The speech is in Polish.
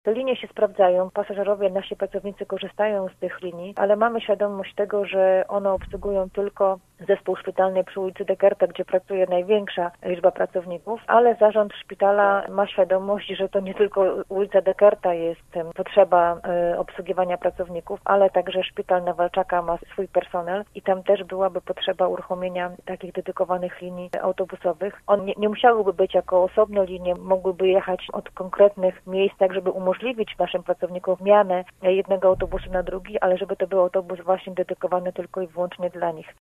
Te linie się sprawdzają, pasażerowie, nasi pracownicy korzystają z tych linii, ale mamy świadomość tego, że one obsługują tylko zespół szpitalny przy ulicy Dekerta, gdzie pracuje największa liczba pracowników, ale zarząd szpitala ma świadomość, że to nie tylko ulica Dekerta jest potrzeba obsługiwania pracowników, ale także szpital na Walczaka ma swój personel i tam też byłaby potrzeba uruchomienia takich dedykowanych linii autobusowych. One nie musiałyby być jako osobne linie, mogłyby jechać od konkretnych miejsc, tak żeby umożliwić naszym pracownikom zmianę jednego autobusu na drugi, ale żeby to był autobus właśnie dedykowany tylko i wyłącznie dla nich.